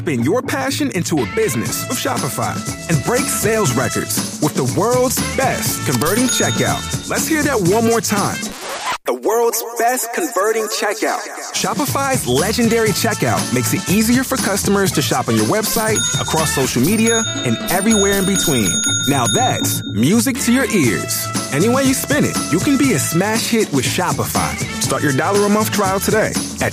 spin your passion into a business with Shopify and break sales records with the world's best converting checkout. Let's hear that one more time. The world's best converting checkout. Shopify's legendary checkout makes it easier for customers to shop on your website, across social media, and everywhere in between. Now that's music to your ears. Any way you spin it, you can be a smash hit with Shopify. Start your $1 a month trial today at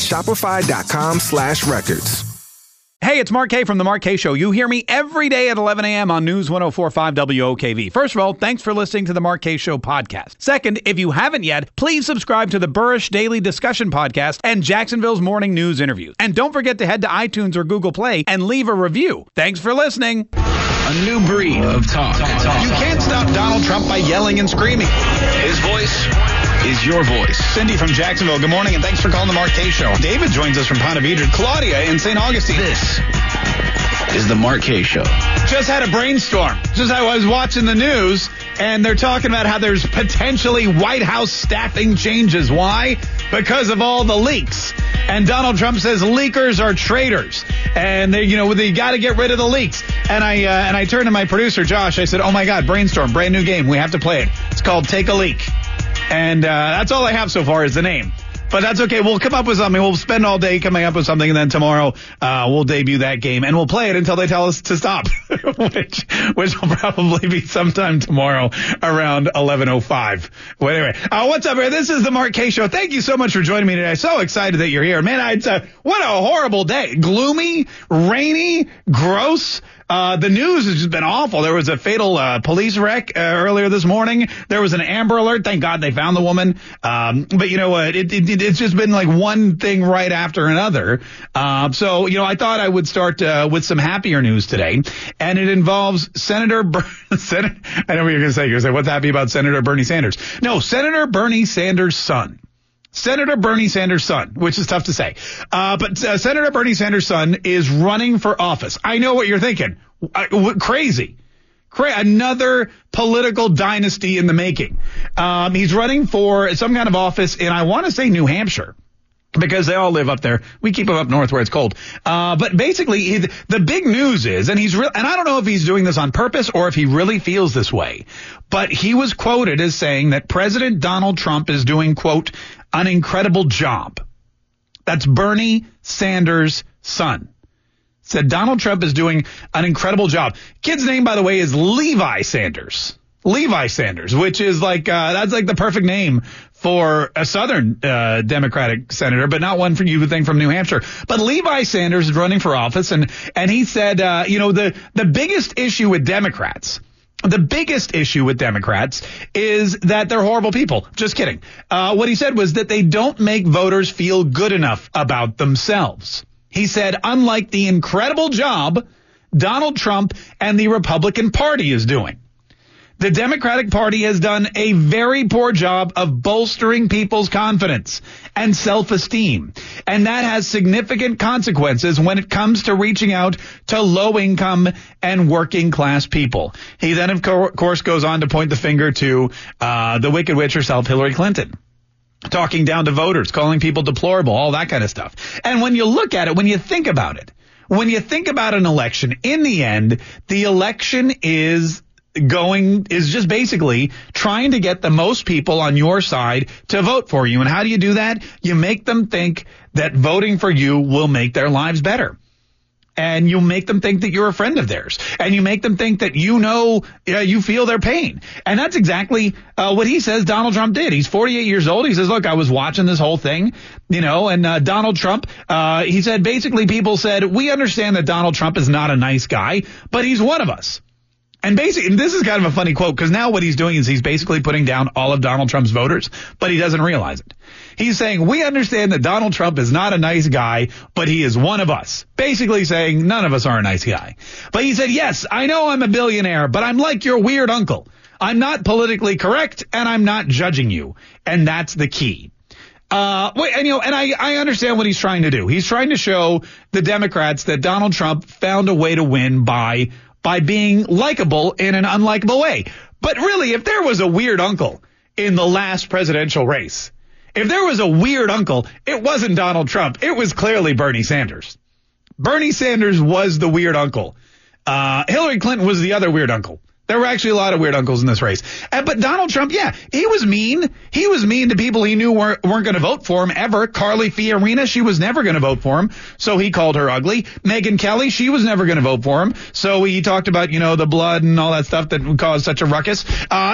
shopify.com/records. Hey, it's Mark K from The Mark K Show. You hear me every day at 11 a.m. on News 104.5 WOKV. First of all, thanks for listening to The Mark K Show podcast. Second, if you haven't yet, please subscribe to the Burrish Daily Discussion podcast and Jacksonville's Morning News interviews. And don't forget to head to iTunes or Google Play and leave a review. Thanks for listening. A new breed of talk. You can't stop Donald Trump by yelling and screaming. His voice is your voice. Cindy from Jacksonville, good morning, and thanks for calling The Mark K Show. David joins us from Ponte Vedra. Claudia in St. Augustine. This is The Mark K Show. Just had a brainstorm. I was watching the news, and they're talking about how there's potentially White House staffing changes. Why? Because of all the leaks. And Donald Trump says leakers are traitors, and they got to get rid of the leaks. And I turned to my producer Josh. I said, "Oh my God, brainstorm, brand new game. We have to play it. It's called Take a Leak." And that's all I have so far is the name. But that's okay. We'll come up with something. We'll spend all day coming up with something, and then tomorrow we'll debut that game, and we'll play it until they tell us to stop, which will probably be sometime tomorrow around 11:05. Well, anyway, what's up, here? This is the Mark K Show. Thank you so much for joining me today. So excited that you're here. Man, what a horrible day. Gloomy, rainy, gross. The news has just been awful. There was a fatal police wreck earlier this morning. There was an Amber Alert. Thank God they found the woman. But you know what? It's just been like one thing right after another. So I thought I would start with some happier news today, and it involves Senator. I know what you're going to say. You're going to say, what's happy about Senator Bernie Sanders? No, Senator Bernie Sanders' son. Senator Bernie Sanders' son, which is tough to say. But Senator Bernie Sanders' son is running for office. I know what you're thinking. Crazy. Another political dynasty in the making. He's running for some kind of office in, I want to say, New Hampshire, because they all live up there. We keep them up north where it's cold. But basically, the big news is, and I don't know if he's doing this on purpose or if he really feels this way, but he was quoted as saying that President Donald Trump is doing, quote, an incredible job. That's Bernie Sanders' son. Said Donald Trump is doing an incredible job. Kid's name, by the way, is Levi Sanders. Levi Sanders, which is like, that's like the perfect name for a Southern Democratic senator, but not one you would think from New Hampshire. But Levi Sanders is running for office, and he said, the biggest issue with Democrats is that they're horrible people. Just kidding. What he said was that they don't make voters feel good enough about themselves. He said, unlike the incredible job Donald Trump and the Republican Party is doing, the Democratic Party has done a very poor job of bolstering people's confidence and self-esteem. And that has significant consequences when it comes to reaching out to low-income and working-class people. He then, of course, goes on to point the finger to the Wicked Witch herself, Hillary Clinton, talking down to voters, calling people deplorable, all that kind of stuff. And when you look at it, when you think about it, when you think about an election, in the end, the election is just basically trying to get the most people on your side to vote for you. And how do you do that? You make them think that voting for you will make their lives better. And you make them think that you're a friend of theirs. And you make them think that you feel their pain. And that's exactly what he says Donald Trump did. He's 48 years old. He says, look, I was watching this whole thing, and Donald Trump, he said, basically people said, we understand that Donald Trump is not a nice guy, but he's one of us. And basically, this is kind of a funny quote, because now what he's doing is he's basically putting down all of Donald Trump's voters, but he doesn't realize it. He's saying, we understand that Donald Trump is not a nice guy, but he is one of us. Basically saying none of us are a nice guy. But he said, yes, I know I'm a billionaire, but I'm like your weird uncle. I'm not politically correct, and I'm not judging you. And that's the key. I understand what he's trying to do. He's trying to show the Democrats that Donald Trump found a way to win by being likable in an unlikable way. But really, if there was a weird uncle in the last presidential race, if there was a weird uncle, it wasn't Donald Trump. It was clearly Bernie Sanders. Bernie Sanders was the weird uncle. Hillary Clinton was the other weird uncle. There were actually a lot of weird uncles in this race. But Donald Trump, yeah, he was mean. He was mean to people he knew weren't going to vote for him ever. Carly Fiorina, she was never going to vote for him, so he called her ugly. Megyn Kelly, she was never going to vote for him, so he talked about, the blood and all that stuff that would cause such a ruckus.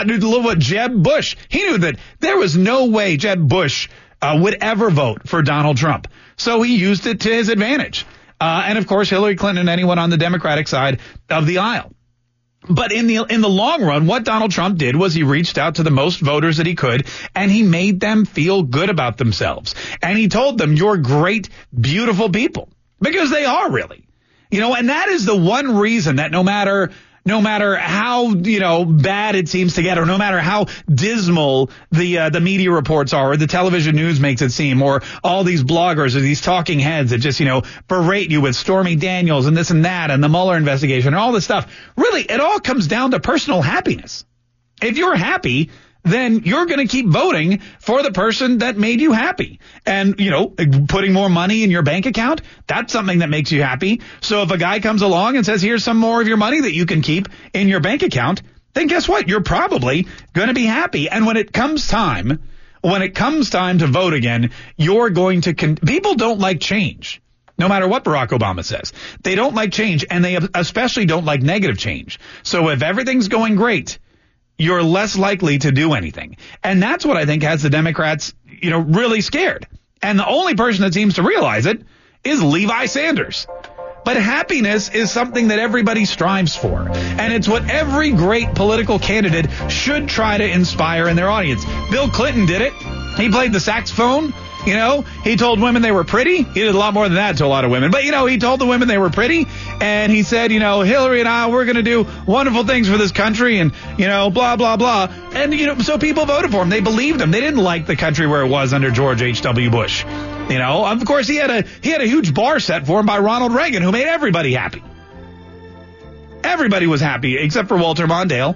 Jeb Bush, he knew that there was no way Jeb Bush would ever vote for Donald Trump, so he used it to his advantage. And, of course, Hillary Clinton and anyone on the Democratic side of the aisle. But in the long run, what Donald Trump did was he reached out to the most voters that he could, and he made them feel good about themselves. And he told them, you're great, beautiful people, because they are really. And that is the one reason that no matter how, bad it seems to get, or no matter how dismal the media reports are, or the television news makes it seem, or all these bloggers or these talking heads that just, berate you with Stormy Daniels and this and that and the Mueller investigation and all this stuff. Really, it all comes down to personal happiness. If you're happy, then you're going to keep voting for the person that made you happy. And, putting more money in your bank account, that's something that makes you happy. So if a guy comes along and says, here's some more of your money that you can keep in your bank account, then guess what? You're probably going to be happy. And when it comes time to vote again, you're going to people don't like change. No matter what Barack Obama says, they don't like change, and they especially don't like negative change. So if everything's going great, you're less likely to do anything. And that's what I think has the Democrats, really scared. And the only person that seems to realize it is Levi Sanders. But happiness is something that everybody strives for. And it's what every great political candidate should try to inspire in their audience. Bill Clinton did it. He played the saxophone. He told women they were pretty. He did a lot more than that to a lot of women. But, he told the women they were pretty. And he said, Hillary and I, we're going to do wonderful things for this country and, blah, blah, blah. And, so people voted for him. They believed him. They didn't like the country where it was under George H.W. Bush. Of course, he had a huge bar set for him by Ronald Reagan, who made everybody happy. Everybody was happy except for Walter Mondale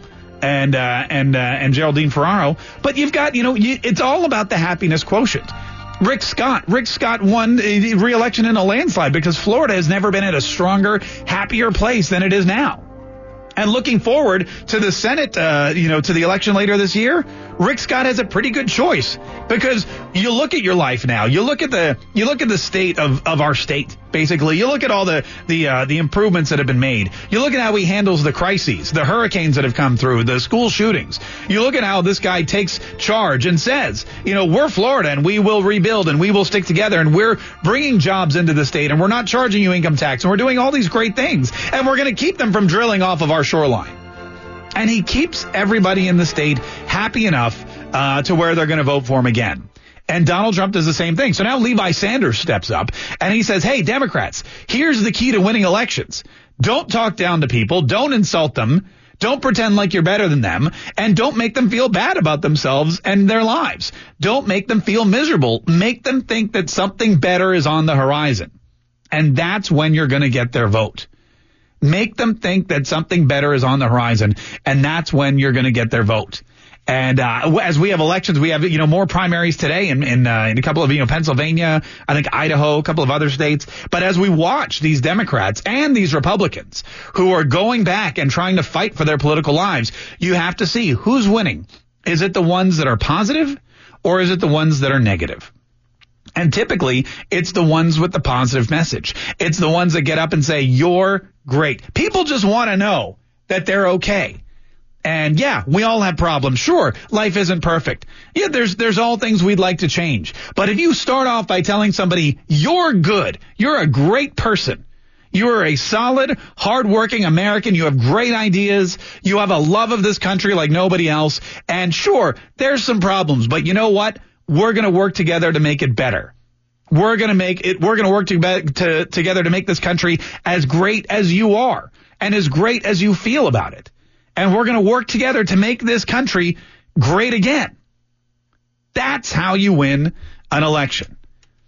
and Geraldine Ferraro. But you've got, it's all about the happiness quotient. Rick Scott won the re-election in a landslide because Florida has never been at a stronger, happier place than it is now. And looking forward to the Senate, to the election later this year, Rick Scott has a pretty good choice because you look at your life now. You look at the state of our state. Basically, you look at all the improvements that have been made. You look at how he handles the crises, the hurricanes that have come through, the school shootings. You look at how this guy takes charge and says, we're Florida and we will rebuild and we will stick together and we're bringing jobs into the state and we're not charging you income tax and we're doing all these great things and we're going to keep them from drilling off of our shoreline. And he keeps everybody in the state happy enough to where they're going to vote for him again. And Donald Trump does the same thing. So now Levi Sanders steps up and he says, hey, Democrats, here's the key to winning elections. Don't talk down to people. Don't insult them. Don't pretend like you're better than them. And don't make them feel bad about themselves and their lives. Don't make them feel miserable. Make them think that something better is on the horizon. And that's when you're going to get their vote. Make them think that something better is on the horizon. And that's when you're going to get their vote. And as we have elections, we have, more primaries today in a couple of, Pennsylvania, I think Idaho, a couple of other states. But as we watch these Democrats and these Republicans who are going back and trying to fight for their political lives, you have to see who's winning. Is it the ones that are positive or is it the ones that are negative? And typically, it's the ones with the positive message. It's the ones that get up and say, you're great. People just want to know that they're okay. And yeah, we all have problems. Sure, life isn't perfect. Yeah, there's all things we'd like to change. But if you start off by telling somebody you're good, you're a great person, you're a solid, hardworking American, you have great ideas, you have a love of this country like nobody else, and sure, there's some problems, but you know what? We're going to work together to make it better. We're going to work together to make this country as great as you are and as great as you feel about it. And we're going to work together to make this country great again. That's how you win an election.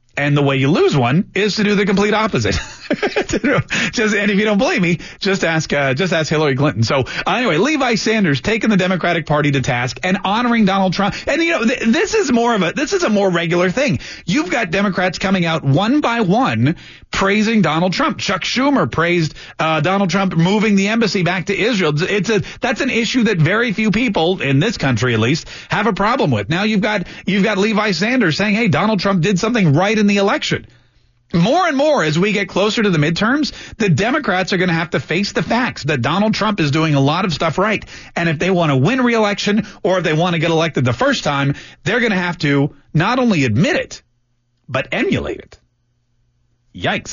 And the way you lose one is to do the complete opposite. And if you don't believe me, just ask Hillary Clinton. So anyway, Levi Sanders taking the Democratic Party to task and honoring Donald Trump. And this is a more regular thing. You've got Democrats coming out one by one praising Donald Trump. Chuck Schumer praised Donald Trump moving the embassy back to Israel. That's an issue that very few people in this country, at least, have a problem with. Now you've got Levi Sanders saying, hey, Donald Trump did something right in the election. More and more as we get closer to the midterms, the Democrats are going to have to face the facts that Donald Trump is doing a lot of stuff right. And if they want to win re-election or if they want to get elected the first time, they're going to have to not only admit it, but emulate it. Yikes.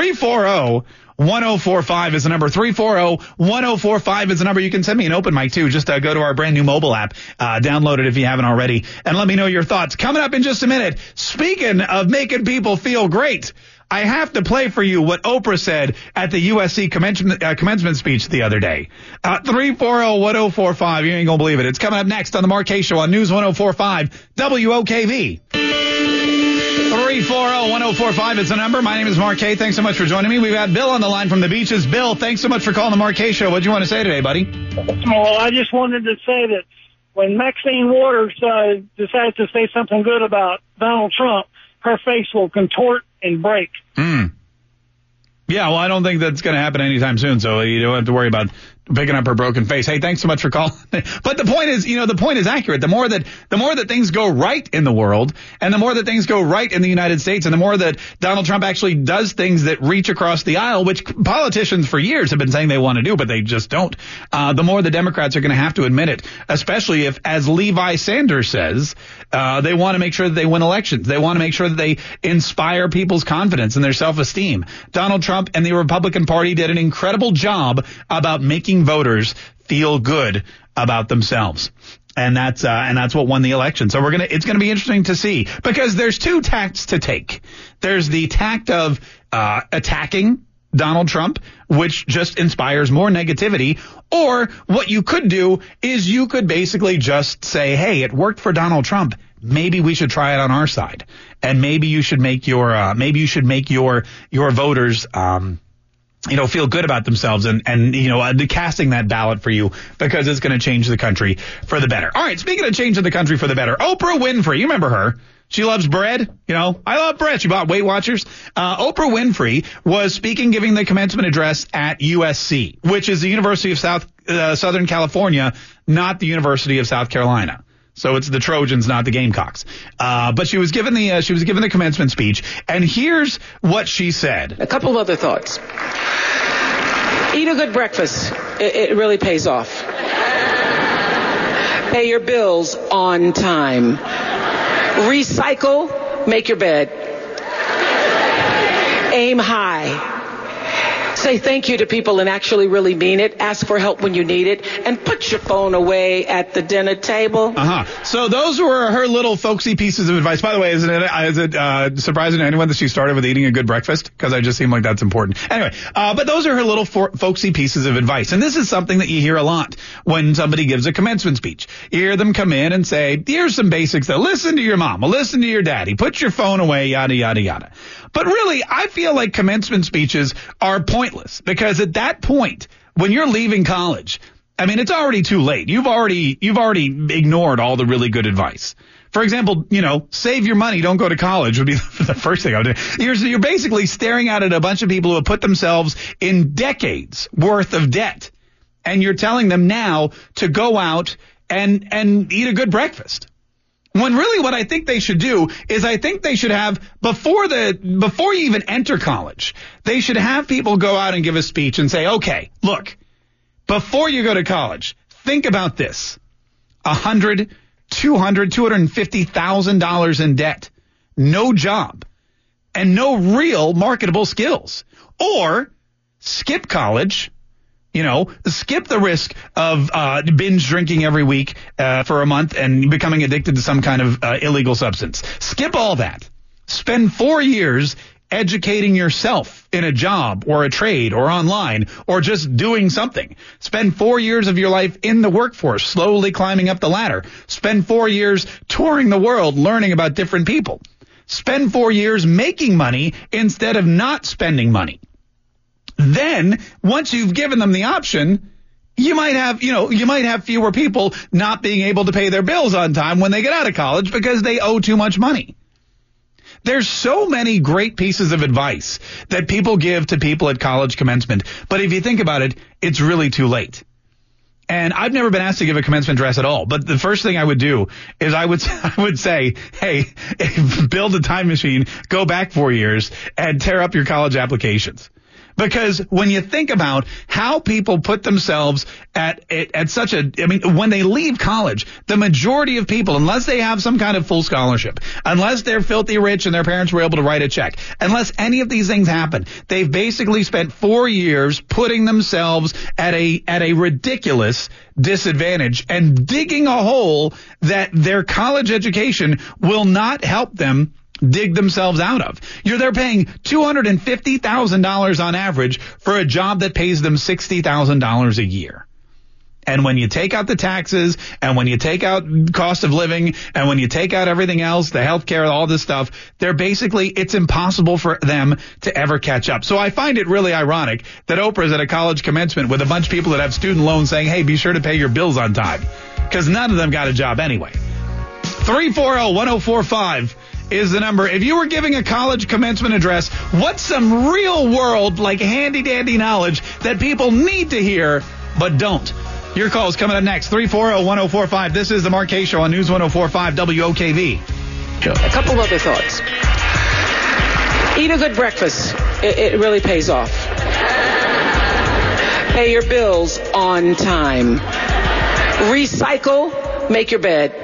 340-1045 is the number. 340-1045 is the number. You can send me an open mic, too. Just go to our brand new mobile app. Download it if you haven't already. And let me know your thoughts. Coming up in just a minute, speaking of making people feel great, I have to play for you what Oprah said at the USC commencement speech the other day. 340-1045. You ain't going to believe it. It's coming up next on the Mark Kaye Show on News 104.5 WOKV. 340-1045 is the number. My name is Mark Kaye. Thanks so much for joining me. We've got Bill on the line from the Beaches. Bill, thanks so much for calling the Mark Kaye Show. What do you want to say today, buddy? Well, I just wanted to say that when Maxine Waters decides to say something good about Donald Trump, her face will contort and break. Yeah, well, I don't think that's going to happen anytime soon, so you don't have to worry about picking up her broken face. Hey, thanks so much for calling. But the point is, the point is accurate. The more that things go right in the world, and the more that things go right in the United States, and the more that Donald Trump actually does things that reach across the aisle, which politicians for years have been saying they want to do, but they just don't, the more the Democrats are going to have to admit it, especially if, as Levi Sanders says, they want to make sure that they win elections. They want to make sure that they inspire people's confidence and their self-esteem. Donald Trump and the Republican Party did an incredible job about making voters feel good about themselves. And that's what won the election. So it's going to be interesting to see, because there's two tacts to take. There's the tact of attacking Donald Trump, which just inspires more negativity. Or what you could do is you could basically just say, hey, it worked for Donald Trump. Maybe we should try it on our side. And maybe you should make your voters, feel good about themselves and casting that ballot for you, because it's going to change the country for the better. All right. Speaking of changing the country for the better, Oprah Winfrey, you remember her? She loves bread. I love bread. She bought Weight Watchers. Oprah Winfrey was speaking, giving the commencement address at USC, which is the University of Southern California, not the University of South Carolina. So it's the Trojans, not the Gamecocks. But she was given the commencement speech, and here's what she said. A couple of other thoughts. Eat a good breakfast. It really pays off. Pay your bills on time. Recycle. Make your bed. Aim high. Say thank you to people and actually really mean it. Ask for help when you need it. And put your phone away at the dinner table. So those were her little folksy pieces of advice. By the way, is it surprising to anyone that she started with eating a good breakfast? Because I just seem like that's important. Anyway, but those are her little folksy pieces of advice. And this is something that you hear a lot when somebody gives a commencement speech. You hear them come in and say, here's some basics. Listen to your mom. Listen to your daddy. Put your phone away, yada, yada, yada. But really, I feel like commencement speeches are pointless, because at that point, when you're leaving college, it's already too late. You've already ignored all the really good advice. For example, save your money, don't go to college would be the first thing I would do. You're basically staring out at a bunch of people who have put themselves in decades worth of debt. And you're telling them now to go out and eat a good breakfast. When really what I think they should do is I think they should have, before you even enter college, they should have people go out and give a speech and say, okay, look, before you go to college, think about this. $100,000, $200,000, $250,000 in debt, no job, and no real marketable skills. Or skip college. Skip the risk of binge drinking every week for a month and becoming addicted to some kind of illegal substance. Skip all that. Spend 4 years educating yourself in a job or a trade or online or just doing something. Spend 4 years of your life in the workforce, slowly climbing up the ladder. Spend 4 years touring the world, learning about different people. spend 4 years making money instead of not spending money. Then, once you've given them the option, you might have fewer people not being able to pay their bills on time when they get out of college because they owe too much money. There's so many great pieces of advice that people give to people at college commencement. But if you think about it, it's really too late. And I've never been asked to give a commencement address at all. But the first thing I would do is I would say, hey, build a time machine, go back 4 years, and tear up your college applications. Because when you think about how people put themselves at such a, when they leave college, the majority of people, unless they have some kind of full scholarship, unless they're filthy rich and their parents were able to write a check, unless any of these things happen, they've basically spent 4 years putting themselves at a ridiculous disadvantage and digging a hole that their college education will not help them dig themselves out of. They're paying $250,000 on average for a job that pays them $60,000 a year. And when you take out the taxes, and when you take out cost of living, and when you take out everything else, the health care, all this stuff, it's impossible for them to ever catch up. So I find it really ironic that Oprah's at a college commencement with a bunch of people that have student loans saying, hey, be sure to pay your bills on time. Because none of them got a job anyway. 340-1045 is the number. If you were giving a college commencement address, what's some real world, like handy-dandy knowledge that people need to hear but don't? Your call is coming up next. 340-1045. This is the Mark Kaye Show on News 104.5 WOKV. A couple other thoughts. Eat a good breakfast. It really pays off. Pay your bills on time. Recycle. Make your bed.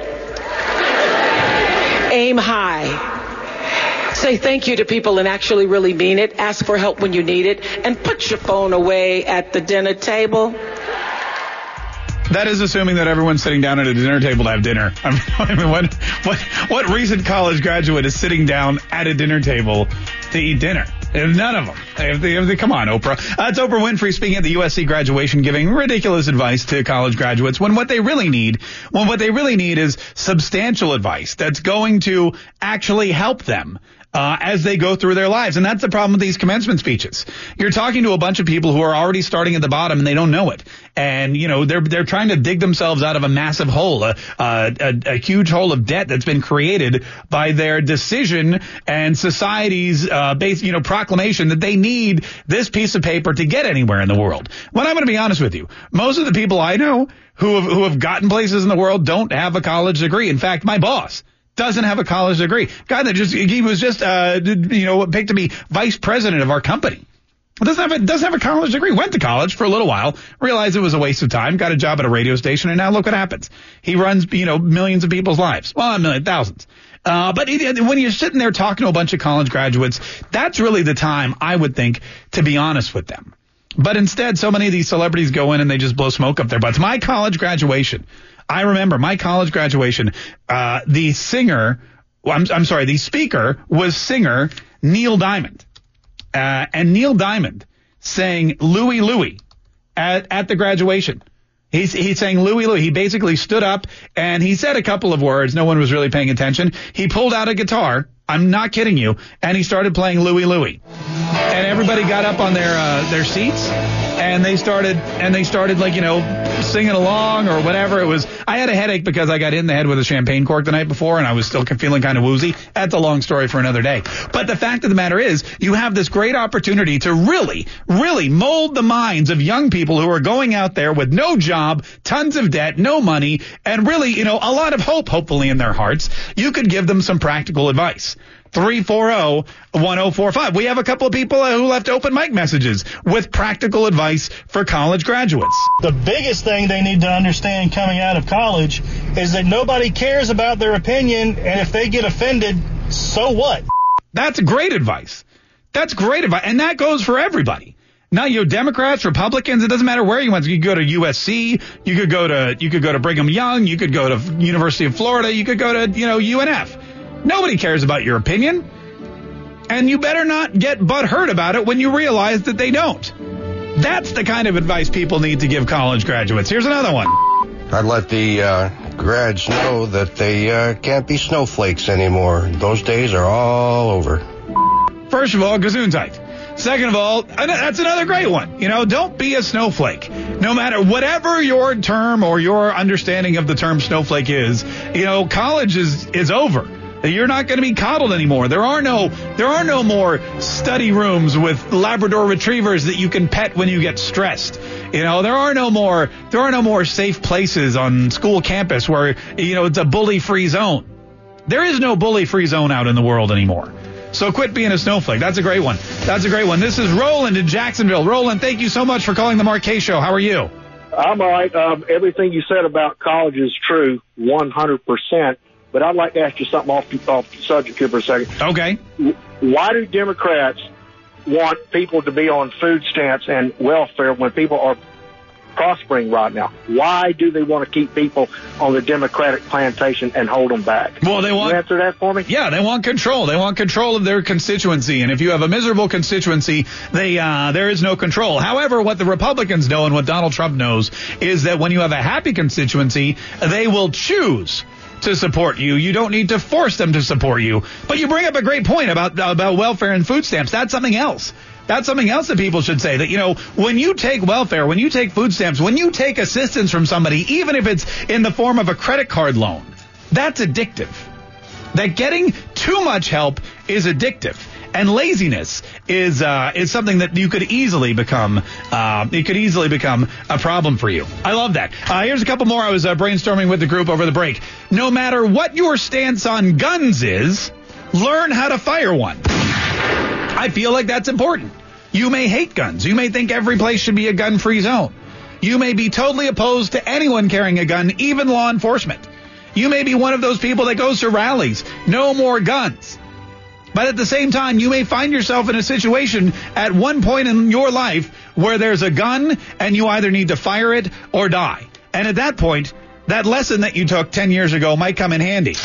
Aim high. Say thank you to people and actually really mean it. Ask for help when you need it. And put your phone away at the dinner table. That is assuming that everyone's sitting down at a dinner table to have dinner. What recent college graduate is sitting down at a dinner table to eat dinner? None of them. Come on, Oprah. It's Oprah Winfrey speaking at the USC graduation, giving ridiculous advice to college graduates when what they really need is substantial advice that's going to actually help them as they go through their lives. And that's the problem with these commencement speeches. You're talking to a bunch of people who are already starting at the bottom and they don't know it. And, they're trying to dig themselves out of a massive hole, a huge hole of debt that's been created by their decision and society's proclamation that they need this piece of paper to get anywhere in the world. Well, I'm going to be honest with you. Most of the people I know who have gotten places in the world don't have a college degree. In fact, my boss doesn't have a college degree. Guy that he was just picked to be vice president of our company. Doesn't have a college degree. Went to college for a little while, realized it was a waste of time, got a job at a radio station, and now look what happens. He runs, millions of people's lives. Well, thousands. But when you're sitting there talking to a bunch of college graduates, that's really the time, I would think, to be honest with them. But instead, so many of these celebrities go in and they just blow smoke up their butts. My college graduation, I remember my college graduation, the speaker was singer Neil Diamond. And Neil Diamond sang Louie Louie at the graduation. He sang Louie Louie. He basically stood up and he said a couple of words. No one was really paying attention. He pulled out a guitar. I'm not kidding you. And he started playing Louie Louie. And everybody got up on their seats and they started singing along or whatever it was. I had a headache because I got hit in the head with a champagne cork the night before and I was still feeling kind of woozy. That's a long story for another day. But the fact of the matter is you have this great opportunity to really, really mold the minds of young people who are going out there with no job, tons of debt, no money, and really, a lot of hope, hopefully, in their hearts. You could give them some practical advice. 340-1045. We have a couple of people who left open mic messages with practical advice for college graduates. The biggest thing they need to understand coming out of college is that nobody cares about their opinion, and if they get offended, so what? That's great advice. And that goes for everybody. Now, Democrats, Republicans, it doesn't matter where you went. You could go to USC, you could go to Brigham Young, you could go to University of Florida, you could go to, UNF. Nobody cares about your opinion. And you better not get butthurt about it when you realize that they don't. That's the kind of advice people need to give college graduates. Here's another one. I'd let the grads know that they can't be snowflakes anymore. Those days are all over. First of all, Gesundheit. Second of all, that's another great one. Don't be a snowflake. No matter whatever your term or your understanding of the term snowflake is, college is over. You're not going to be coddled anymore. There are no more study rooms with Labrador retrievers that you can pet when you get stressed. There are no more safe places on school campus where, it's a bully-free zone. There is no bully-free zone out in the world anymore. So quit being a snowflake. That's a great one. This is Roland in Jacksonville. Roland, thank you so much for calling the Mark Kaye Show. How are you? I'm all right. Everything you said about college is true, 100%. But I'd like to ask you something off the subject here for a second. Okay. Why do Democrats want people to be on food stamps and welfare when people are prospering right now? Why do they want to keep people on the Democratic plantation and hold them back? Well, they want... Can you answer that for me? Yeah, they want control. They want control of their constituency. And if you have a miserable constituency, there is no control. However, what the Republicans know and what Donald Trump knows is that when you have a happy constituency, they will choose to support you. You don't need to force them to support you. But you bring up a great point about welfare and food stamps. That's something else. That's something else that people should say, that, when you take welfare, when you take food stamps, when you take assistance from somebody, even if it's in the form of a credit card loan, that's addictive. That getting too much help is addictive. And laziness is something that you could easily become. It could easily become a problem for you. I love that. Here's a couple more. I was brainstorming with the group over the break. No matter what your stance on guns is, learn how to fire one. I feel like that's important. You may hate guns. You may think every place should be a gun-free zone. You may be totally opposed to anyone carrying a gun, even law enforcement. You may be one of those people that goes to rallies. No more guns. But at the same time, you may find yourself in a situation at one point in your life where there's a gun and you either need to fire it or die. And at that point, that lesson that you took 10 years ago might come in handy.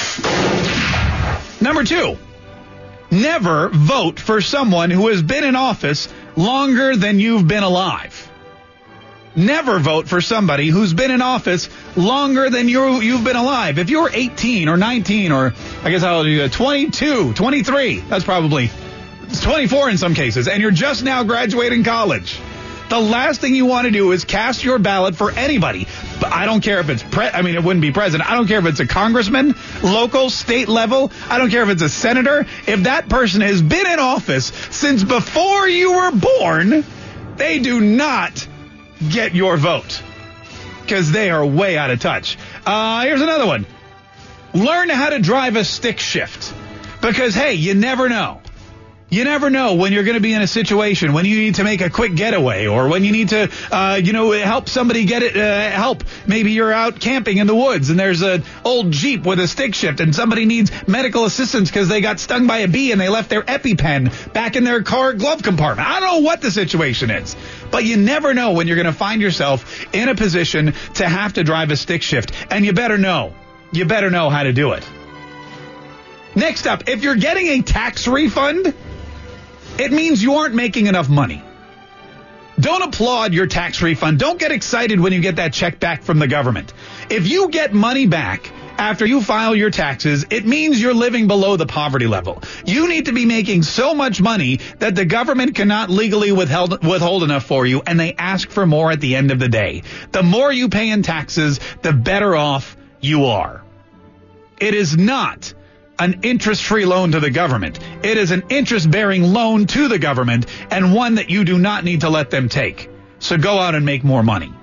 Number 2, never vote for someone who has been in office longer than you've been alive. Never vote for somebody who's been in office longer than you've been alive. If you're 18 or 19 or I guess how old are you? 22, 23. That's probably 24 in some cases. And you're just now graduating college. The last thing you want to do is cast your ballot for anybody. But I don't care if it's it wouldn't be president. I don't care if it's a congressman, local, state level. I don't care if it's a senator. If that person has been in office since before you were born, they do not get your vote because they are way out of touch. Here's another one. Learn how to drive a stick shift because, hey, you never know. You never know when you're going to be in a situation when you need to make a quick getaway or when you need to, help somebody get help. Maybe you're out camping in the woods and there's an old Jeep with a stick shift and somebody needs medical assistance because they got stung by a bee and they left their EpiPen back in their car glove compartment. I don't know what the situation is, but you never know when you're going to find yourself in a position to have to drive a stick shift. And you better know. You better know how to do it. Next up, if you're getting a tax refund, it means you aren't making enough money. Don't applaud your tax refund. Don't get excited when you get that check back from the government. If you get money back after you file your taxes, it means you're living below the poverty level. You need to be making so much money that the government cannot legally withhold enough for you, and they ask for more at the end of the day. The more you pay in taxes, the better off you are. It is not an interest-free loan to the government. It is an interest-bearing loan to the government and one that you do not need to let them take. So go out and make more money.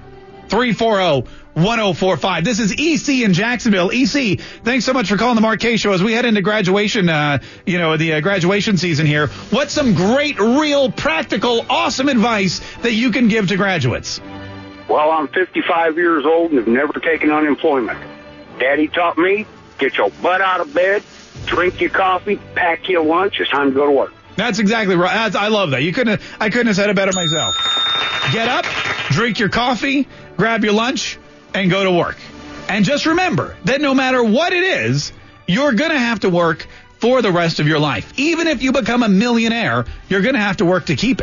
340-1045. This is EC in Jacksonville. EC, thanks so much for calling the Mark Kaye Show. As we head into graduation, the graduation season here, what's some great, real, practical, awesome advice that you can give to graduates? Well, I'm 55 years old and have never taken unemployment. Daddy taught me, get your butt out of bed, drink your coffee, pack your lunch. It's time to go to work. That's exactly right. I love that. I couldn't have said it better myself. Get up, drink your coffee, grab your lunch, and go to work. And just remember that no matter what it is, you're going to have to work for the rest of your life. Even if you become a millionaire, you're going to have to work to keep it.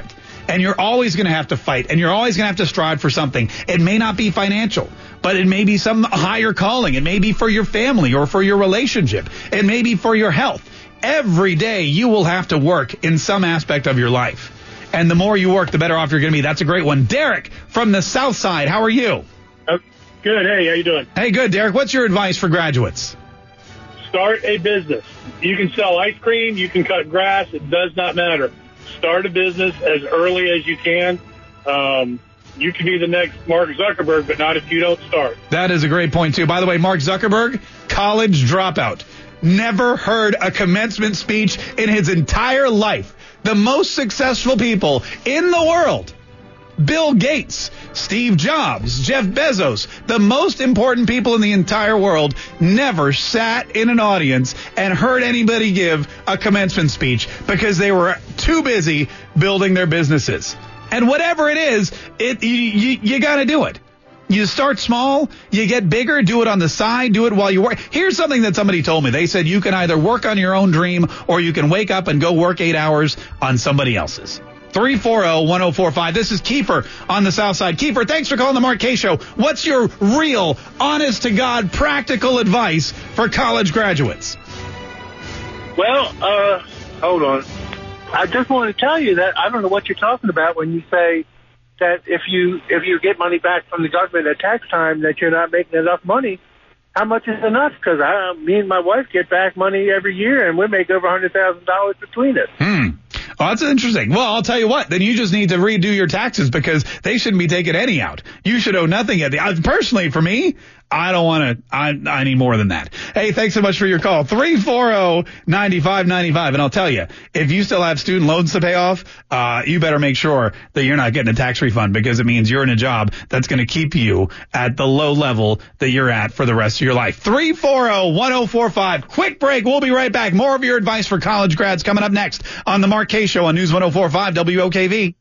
And you're always going to have to fight, and you're always going to have to strive for something. It may not be financial, but it may be some higher calling. It may be for your family or for your relationship. It may be for your health. Every day you will have to work in some aspect of your life. And the more you work, the better off you're going to be. That's a great one. Derek from the South Side, how are you? Good. Hey, how you doing? Hey, good, Derek. What's your advice for graduates? Start a business. You can sell ice cream. You can cut grass. It does not matter. Start a business as early as you can. You can be the next Mark Zuckerberg, but not if you don't start. That is a great point, too. By the way, Mark Zuckerberg, college dropout. Never heard a commencement speech in his entire life. The most successful people in the world. Bill Gates, Steve Jobs, Jeff Bezos, the most important people in the entire world never sat in an audience and heard anybody give a commencement speech because they were too busy building their businesses. And whatever it is, you got to do it. You start small, you get bigger, do it on the side, do it while you work. Here's something that somebody told me. They said you can either work on your own dream or you can wake up and go work 8 hours on somebody else's. 340-1045. This is Kiefer on the South Side. Kiefer, thanks for calling the Mark Kaye Show. What's your real, honest-to-God, practical advice for college graduates? Well, hold on. I just want to tell you that I don't know what you're talking about when you say that if you get money back from the government at tax time that you're not making enough money. How much is enough? Because me and my wife get back money every year, and we make over $100,000 between us. Oh, that's interesting. Well, I'll tell you what. Then you just need to redo your taxes because they shouldn't be taking any out. You should owe nothing at the. Personally, for me, I don't want to. I need more than that. Hey, thanks so much for your call. 340-9595. And I'll tell you, if you still have student loans to pay off, you better make sure that you're not getting a tax refund because it means you're in a job that's going to keep you at the low level that you're at for the rest of your life. 340-1045. Quick break. We'll be right back. More of your advice for college grads coming up next on the Mark Kaye Show on News 104.5 WOKV.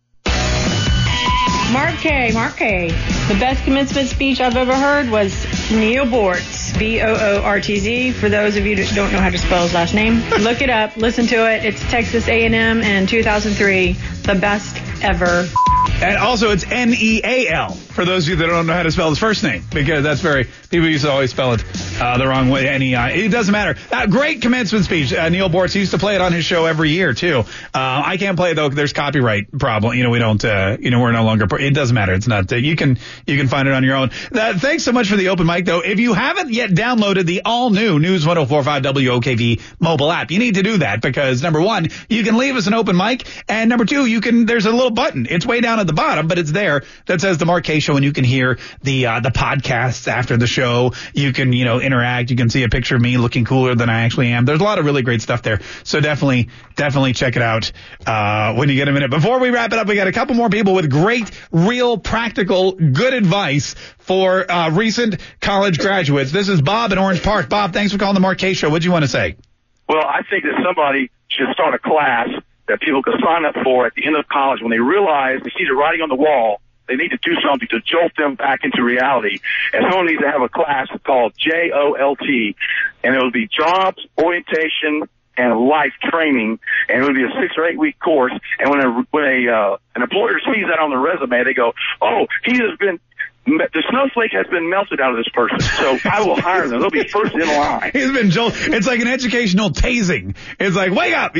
Mark Kaye. The best commencement speech I've ever heard was Neal Boortz, Boortz. For those of you that don't know how to spell his last name, look it up, listen to it. It's Texas A&M in 2003. The best ever. And also, it's Neal, for those of you that don't know how to spell his first name, because that's people used to always spell it the wrong way, Nei. It doesn't matter. Great commencement speech. Neal Boortz used to play it on his show every year, too. I can't play it, though. There's copyright problem. We don't, we're no longer, it doesn't matter. It's not, you can find it on your own. Thanks so much for the open mic, though. If you haven't yet downloaded the all-new News 104.5 WOKV mobile app, you need to do that because, number one, you can leave us an open mic, and number two, there's a little button. It's way down at the bottom, but it's there that says the Mark Kaye Show, and you can hear the podcasts after the show. You can, interact. You can see a picture of me looking cooler than I actually am. There's a lot of really great stuff there. So definitely check it out when you get a minute. Before we wrap it up, we got a couple more people with great, real, practical, good advice for recent college graduates. This is Bob in Orange Park. Bob, thanks for calling the Mark Kaye Show. What do you want to say? Well, I think that somebody should start a class that people can sign up for at the end of college when they realize they see the writing on the wall. They need to do something to jolt them back into reality. And someone needs to have a class called JOLT, and it will be Jobs, Orientation, and Life Training, and it would be a 6 or 8 week course. And when an employer sees that on the resume, they go, "Oh, the snowflake has been melted out of this person, so I will hire them. They'll be first in line." He's been jolted. It's like an educational tasing. It's like, wake up.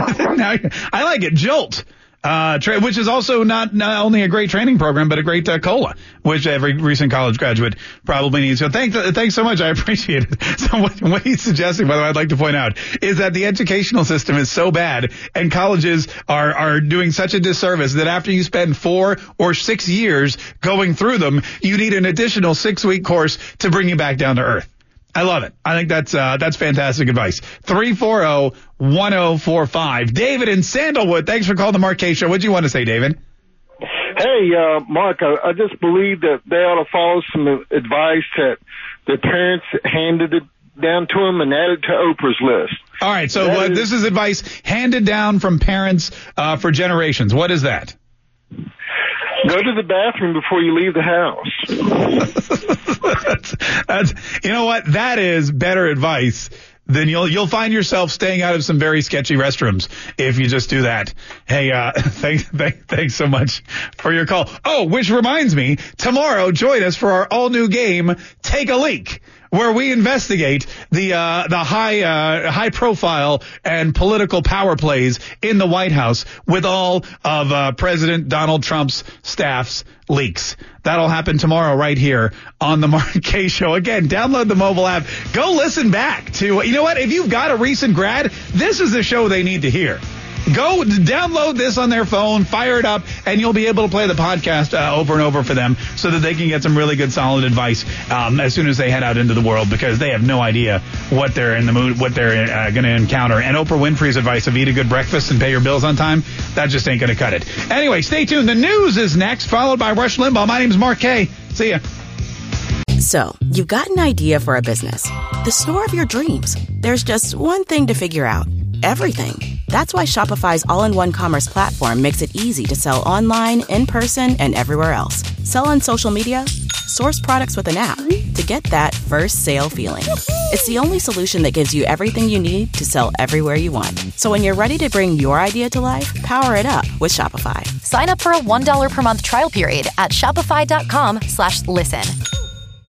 I like it. Jolt. Which is also not only a great training program, but a great cola, which every recent college graduate probably needs. So thanks so much. I appreciate it. So what he's suggesting, by the way, I'd like to point out, is that the educational system is so bad and colleges are doing such a disservice that after you spend 4 or 6 years going through them, you need an additional 6-week course to bring you back down to earth. I love it. I think that's fantastic advice. 340-1045. David in Sandalwood, thanks for calling the Mark Kaye Show. What do you want to say, David? Hey, Mark, I just believe that they ought to follow some advice that their parents handed it down to them and added to Oprah's list. All right, so this is advice handed down from parents for generations. What is that? Go to the bathroom before you leave the house. that's you know what? That is better advice then you'll find yourself staying out of some very sketchy restrooms if you just do that. Hey, thanks so much for your call. Oh, which reminds me, tomorrow join us for our all new game, Take a Leak, where we investigate the high profile and political power plays in the White House with all of President Donald Trump's staff's leaks. That'll happen tomorrow right here on the Mark Kaye Show. Again, download the mobile app. Go listen back to, you know what? If you've got a recent grad, this is the show they need to hear. Go download this on their phone, fire it up, and you'll be able to play the podcast over and over for them so that they can get some really good, solid advice as soon as they head out into the world, because they have no idea what they're in the mood, what they're going to encounter. And Oprah Winfrey's advice of eat a good breakfast and pay your bills on time, that just ain't going to cut it. Anyway, stay tuned. The news is next, followed by Rush Limbaugh. My name's Mark Kaye. See ya. So, you've got an idea for a business, the store of your dreams. There's just one thing to figure out. Everything. That's why Shopify's all-in-one commerce platform makes it easy to sell online, in person, and everywhere else. Sell on social media, source products with an app to get that first sale feeling. It's the only solution that gives you everything you need to sell everywhere you want. So when you're ready to bring your idea to life, power it up with Shopify. Sign up for a $1 per month trial period at shopify.com/listen.